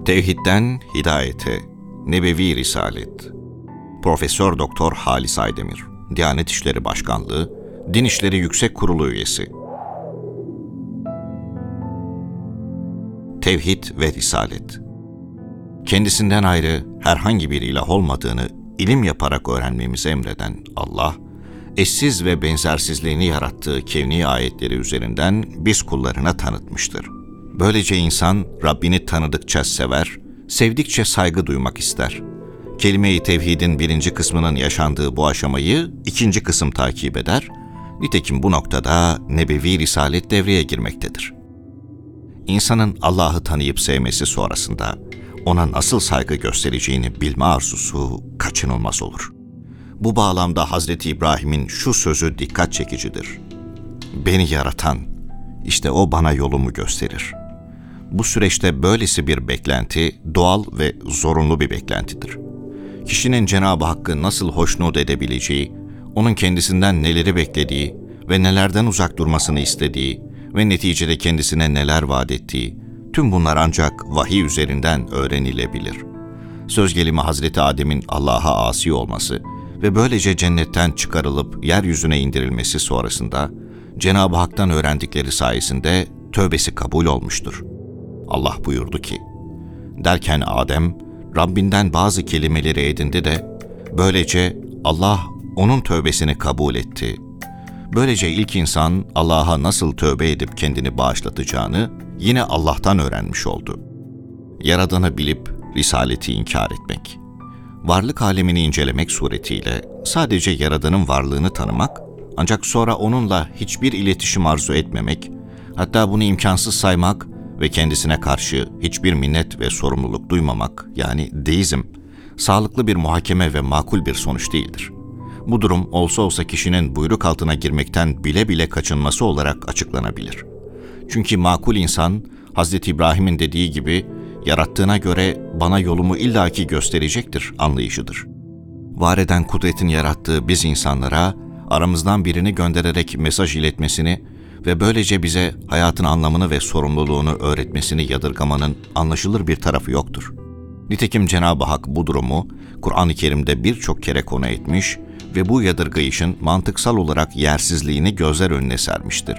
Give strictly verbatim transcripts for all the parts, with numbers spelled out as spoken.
Tevhidden Hidayete, Nebevi Risalet. Profesör Doktor Halis Aydemir, Diyanet İşleri Başkanlığı, Din İşleri Yüksek Kurulu üyesi. Tevhid ve Risalet. Kendisinden ayrı herhangi bir ilah olmadığını ilim yaparak öğrenmemizi emreden Allah, eşsiz ve benzersizliğini yarattığı kevni ayetleri üzerinden biz kullarına tanıtmıştır. Böylece insan Rabbini tanıdıkça sever, sevdikçe saygı duymak ister. Kelime-i tevhidin birinci kısmının yaşandığı bu aşamayı ikinci kısım takip eder. Nitekim bu noktada nebevi risalet devreye girmektedir. İnsanın Allah'ı tanıyıp sevmesi sonrasında ona nasıl saygı göstereceğini bilme arzusu kaçınılmaz olur. Bu bağlamda Hazreti İbrahim'in şu sözü dikkat çekicidir. Beni yaratan, işte o bana yolumu gösterir. Bu süreçte böylesi bir beklenti doğal ve zorunlu bir beklentidir. Kişinin Cenab-ı Hakk'ı nasıl hoşnut edebileceği, onun kendisinden neleri beklediği ve nelerden uzak durmasını istediği ve neticede kendisine neler vaat ettiği, tüm bunlar ancak vahiy üzerinden öğrenilebilir. Söz gelimi Hazreti Adem'in Allah'a asi olması ve böylece cennetten çıkarılıp yeryüzüne indirilmesi sonrasında Cenab-ı Hak'tan öğrendikleri sayesinde tövbesi kabul olmuştur. Allah buyurdu ki, derken Adem Rabbinden bazı kelimeleri edindi de böylece Allah onun tövbesini kabul etti. Böylece ilk insan Allah'a nasıl tövbe edip kendini bağışlatacağını yine Allah'tan öğrenmiş oldu. Yaradanı bilip risaleti inkar etmek, varlık alemini incelemek suretiyle sadece Yaradan'ın varlığını tanımak, ancak sonra onunla hiçbir iletişim arzu etmemek, hatta bunu imkansız saymak ve kendisine karşı hiçbir minnet ve sorumluluk duymamak, yani deizm, sağlıklı bir muhakeme ve makul bir sonuç değildir. Bu durum olsa olsa kişinin buyruk altına girmekten bile bile kaçınması olarak açıklanabilir. Çünkü makul insan, Hazreti İbrahim'in dediği gibi, yarattığına göre bana yolumu illaki gösterecektir anlayışıdır. Var eden kudretin yarattığı biz insanlara, aramızdan birini göndererek mesaj iletmesini ve böylece bize hayatın anlamını ve sorumluluğunu öğretmesini yadırgamanın anlaşılır bir tarafı yoktur. Nitekim Cenab-ı Hak bu durumu Kur'an-ı Kerim'de birçok kere konu etmiş ve bu yadırgayışın mantıksal olarak yersizliğini gözler önüne sermiştir.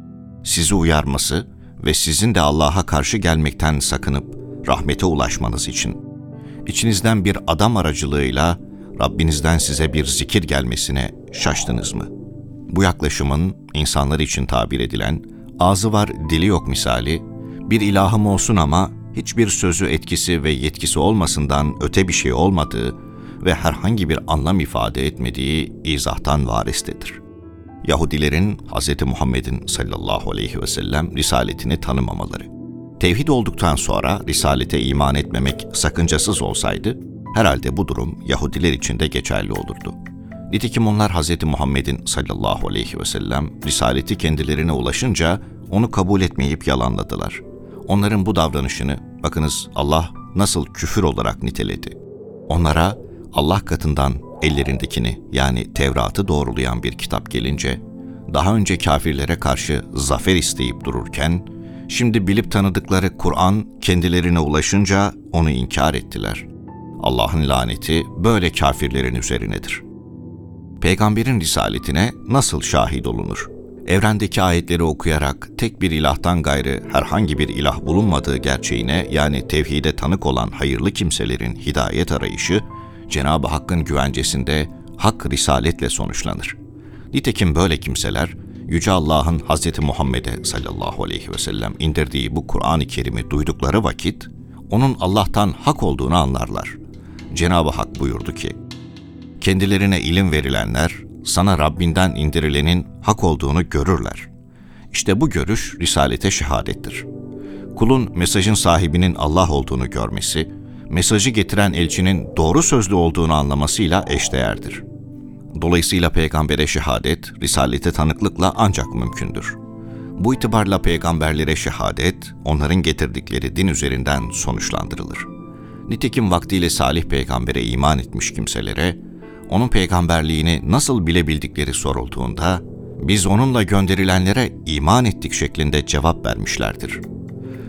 Sizi uyarması ve sizin de Allah'a karşı gelmekten sakınıp rahmete ulaşmanız için, içinizden bir adam aracılığıyla Rabbinizden size bir zikir gelmesine şaştınız mı? Bu yaklaşımın insanlar için tabir edilen ağzı var dili yok misali, bir ilahım olsun ama hiçbir sözü etkisi ve yetkisi olmasından öte bir şey olmadığı ve herhangi bir anlam ifade etmediği izahtan varistedir. Yahudilerin Hz. Muhammed'in sallallahu aleyhi ve sellem risaletini tanımamaları. Tevhid olduktan sonra risalete iman etmemek sakıncasız olsaydı, herhalde bu durum Yahudiler için de geçerli olurdu. Nitekim onlar Hz. Muhammed'in sallallahu aleyhi ve sellem risaleti kendilerine ulaşınca onu kabul etmeyip yalanladılar. Onların bu davranışını bakınız Allah nasıl küfür olarak niteledi. Onlara Allah katından ellerindekini yani Tevrat'ı doğrulayan bir kitap gelince, daha önce kafirlere karşı zafer isteyip dururken, şimdi bilip tanıdıkları Kur'an kendilerine ulaşınca onu inkar ettiler. Allah'ın laneti böyle kafirlerin üzerinedir. Peygamberin risaletine nasıl şahit olunur? Evrendeki ayetleri okuyarak tek bir ilahtan gayrı herhangi bir ilah bulunmadığı gerçeğine yani tevhide tanık olan hayırlı kimselerin hidayet arayışı, Cenab-ı Hakk'ın güvencesinde hak risaletle sonuçlanır. Nitekim böyle kimseler, Yüce Allah'ın Hz. Muhammed'e sallallahu aleyhi ve sellem indirdiği bu Kur'an-ı Kerim'i duydukları vakit, onun Allah'tan hak olduğunu anlarlar. Cenab-ı Hak buyurdu ki, kendilerine ilim verilenler, sana Rabbinden indirilenin hak olduğunu görürler. İşte bu görüş risalete şehadettir. Kulun mesajın sahibinin Allah olduğunu görmesi, mesajı getiren elçinin doğru sözlü olduğunu anlamasıyla eşdeğerdir. Dolayısıyla peygambere şehadet, risalete tanıklıkla ancak mümkündür. Bu itibarla peygamberlere şehadet, onların getirdikleri din üzerinden sonuçlandırılır. Nitekim vaktiyle Salih peygambere iman etmiş kimselere, onun peygamberliğini nasıl bilebildikleri sorulduğunda, biz onunla gönderilenlere iman ettik şeklinde cevap vermişlerdir.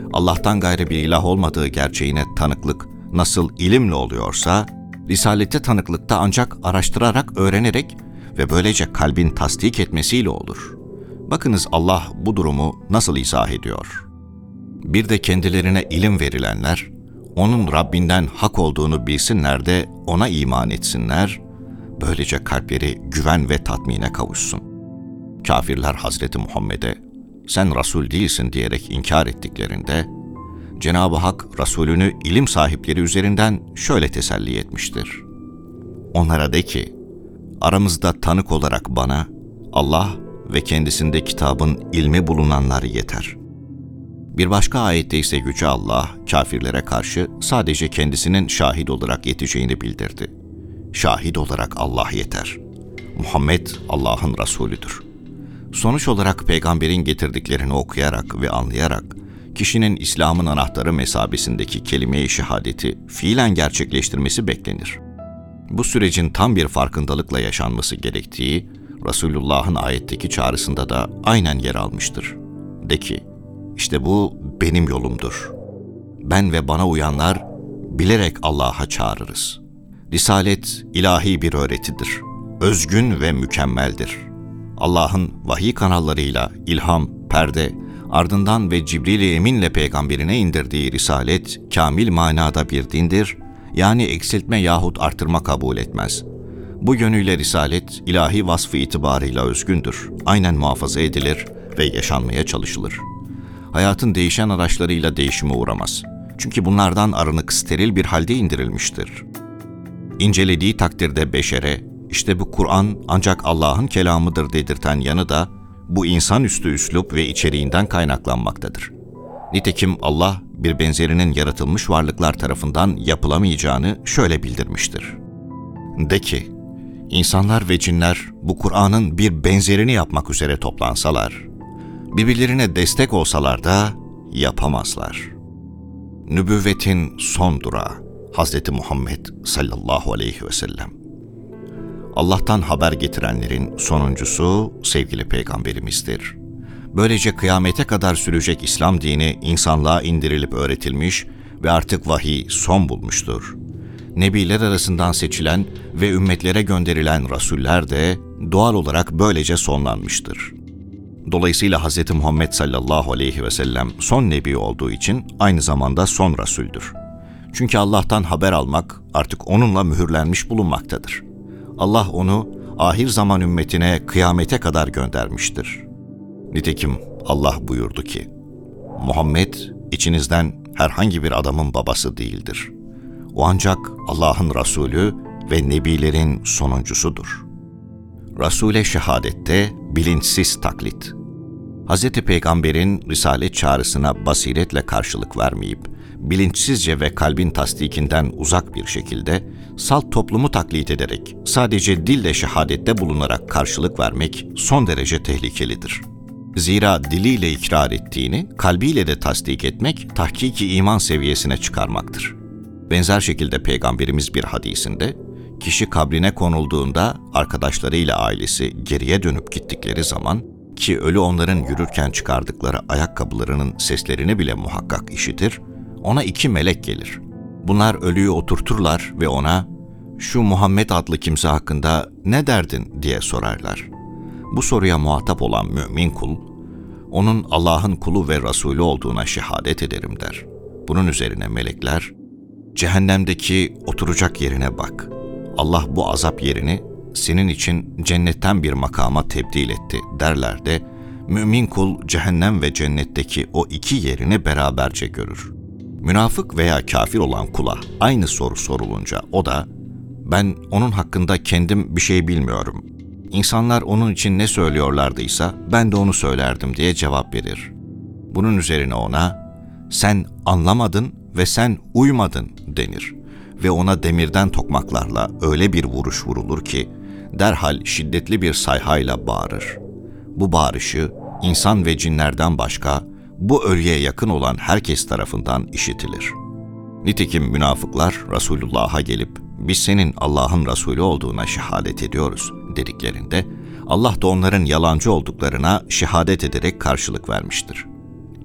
Allah'tan gayrı bir ilah olmadığı gerçeğine tanıklık nasıl ilimle oluyorsa, Risalete tanıklıkta ancak araştırarak, öğrenerek ve böylece kalbin tasdik etmesiyle olur. Bakınız Allah bu durumu nasıl izah ediyor. Bir de kendilerine ilim verilenler, onun Rabbinden hak olduğunu bilsinler de ona iman etsinler, böylece kalpleri güven ve tatmine kavuşsun. Kafirler Hazreti Muhammed'e, sen Resul değilsin diyerek inkar ettiklerinde, Cenab-ı Hak Resulünü ilim sahipleri üzerinden şöyle teselli etmiştir. Onlara de ki, aramızda tanık olarak bana, Allah ve kendisinde kitabın ilmi bulunanlar yeter. Bir başka ayette ise Yüce Allah, kafirlere karşı sadece kendisinin şahit olarak yeteceğini bildirdi. Şahit olarak Allah yeter. Muhammed Allah'ın Resulüdür. Sonuç olarak peygamberin getirdiklerini okuyarak ve anlayarak, kişinin İslam'ın anahtarı mesabesindeki kelime-i şehadeti fiilen gerçekleştirmesi beklenir. Bu sürecin tam bir farkındalıkla yaşanması gerektiği, Resulullah'ın ayetteki çağrısında da aynen yer almıştır. De ki, işte bu benim yolumdur. Ben ve bana uyanlar bilerek Allah'a çağırırız. Risalet ilahi bir öğretidir. Özgün ve mükemmeldir. Allah'ın vahiy kanallarıyla ilham, perde, ardından ve Cibril-i Emin'le peygamberine indirdiği risalet, kamil manada bir dindir, yani eksiltme yahut artırma kabul etmez. Bu yönüyle risalet, ilahi vasfı itibarıyla özgündür, aynen muhafaza edilir ve yaşanmaya çalışılır. Hayatın değişen araçlarıyla değişime uğramaz. Çünkü bunlardan arınık steril bir halde indirilmiştir. İncelediği takdirde beşere, işte bu Kur'an ancak Allah'ın kelamıdır dedirten yanı da, bu insanüstü üslup ve içeriğinden kaynaklanmaktadır. Nitekim Allah, bir benzerinin yaratılmış varlıklar tarafından yapılamayacağını şöyle bildirmiştir. De ki, insanlar ve cinler bu Kur'an'ın bir benzerini yapmak üzere toplansalar, birbirlerine destek olsalar da yapamazlar. Nübüvvetin son durağı, Hazreti Muhammed sallallahu aleyhi ve sellem. Allah'tan haber getirenlerin sonuncusu sevgili peygamberimizdir. Böylece kıyamete kadar sürecek İslam dini insanlığa indirilip öğretilmiş ve artık vahiy son bulmuştur. Nebiler arasından seçilen ve ümmetlere gönderilen rasuller de doğal olarak böylece sonlanmıştır. Dolayısıyla Hz. Muhammed sallallahu aleyhi ve sellem son nebi olduğu için aynı zamanda son rasuldür. Çünkü Allah'tan haber almak artık onunla mühürlenmiş bulunmaktadır. Allah onu ahir zaman ümmetine kıyamete kadar göndermiştir. Nitekim Allah buyurdu ki, Muhammed içinizden herhangi bir adamın babası değildir. O ancak Allah'ın Resulü ve Nebilerin sonuncusudur. Rasule şehadette bilinçsiz taklit. Hz. Peygamber'in risalet çağrısına basiretle karşılık vermeyip, bilinçsizce ve kalbin tasdikinden uzak bir şekilde, salt toplumu taklit ederek, sadece dille şehadette bulunarak karşılık vermek son derece tehlikelidir. Zira diliyle ikrar ettiğini, kalbiyle de tasdik etmek, tahkiki iman seviyesine çıkarmaktır. Benzer şekilde Peygamberimiz bir hadisinde, kişi kabrine konulduğunda arkadaşlarıyla ailesi geriye dönüp gittikleri zaman, ki ölü onların yürürken çıkardıkları ayakkabılarının seslerini bile muhakkak işitir, ona iki melek gelir. Bunlar ölüyü oturturlar ve ona, şu Muhammed adlı kimse hakkında ne derdin diye sorarlar. Bu soruya muhatap olan mümin kul, onun Allah'ın kulu ve Resulü olduğuna şehadet ederim der. Bunun üzerine melekler, cehennemdeki oturacak yerine bak. Allah bu azap yerini senin için cennetten bir makama tebdil etti derler de, mümin kul cehennem ve cennetteki o iki yerini beraberce görür. Münafık veya kafir olan kula aynı soru sorulunca o da, ben onun hakkında kendim bir şey bilmiyorum. İnsanlar onun için ne söylüyorlardıysa ben de onu söylerdim diye cevap verir. Bunun üzerine ona, sen anlamadın ve sen uymadın denir ve ona demirden tokmaklarla öyle bir vuruş vurulur ki derhal şiddetli bir sayhayla bağırır. Bu bağırışı insan ve cinlerden başka bu ölüye yakın olan herkes tarafından işitilir. Nitekim münafıklar Resulullah'a gelip biz senin Allah'ın Resulü olduğuna şehadet ediyoruz dediklerinde Allah da onların yalancı olduklarına şehadet ederek karşılık vermiştir.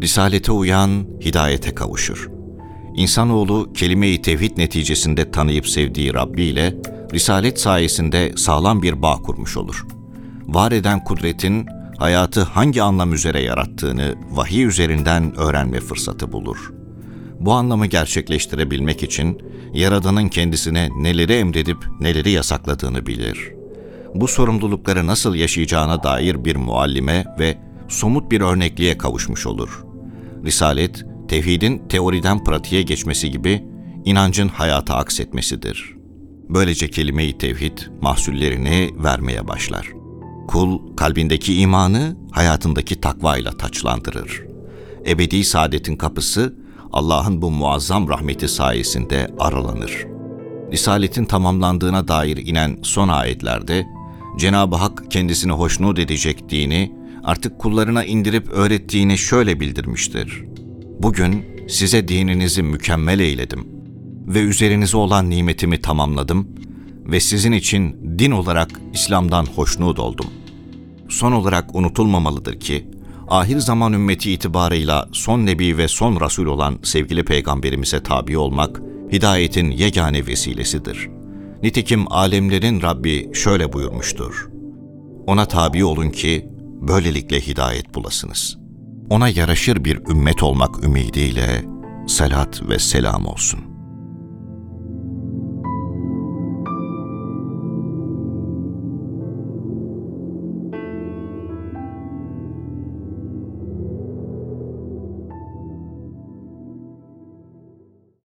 Risalete uyan hidayete kavuşur. İnsanoğlu kelime-i tevhid neticesinde tanıyıp sevdiği Rabbi ile risalet sayesinde sağlam bir bağ kurmuş olur. Var eden kudretin hayatı hangi anlam üzere yarattığını vahiy üzerinden öğrenme fırsatı bulur. Bu anlamı gerçekleştirebilmek için Yaradan'ın kendisine neleri emredip neleri yasakladığını bilir. Bu sorumlulukları nasıl yaşayacağına dair bir muallime ve somut bir örnekliğe kavuşmuş olur. Risalet, tevhidin teoriden pratiğe geçmesi gibi inancın hayata aksetmesidir. Böylece kelime-i tevhid mahsullerini vermeye başlar. Kul, kalbindeki imanı hayatındaki takvayla taçlandırır. Ebedi saadetin kapısı, Allah'ın bu muazzam rahmeti sayesinde aralanır. Risaletin tamamlandığına dair inen son ayetlerde, Cenab-ı Hak kendisini hoşnut edecek dini, artık kullarına indirip öğrettiğini şöyle bildirmiştir. Bugün size dininizi mükemmel eyledim ve üzerinize olan nimetimi tamamladım ve sizin için din olarak İslam'dan hoşnut oldum. Son olarak unutulmamalıdır ki, ahir zaman ümmeti itibarıyla son nebi ve son rasul olan sevgili peygamberimize tabi olmak, hidayetin yegane vesilesidir. Nitekim alemlerin Rabbi şöyle buyurmuştur. Ona tabi olun ki, böylelikle hidayet bulasınız. Ona yaraşır bir ümmet olmak ümidiyle salat ve selam olsun.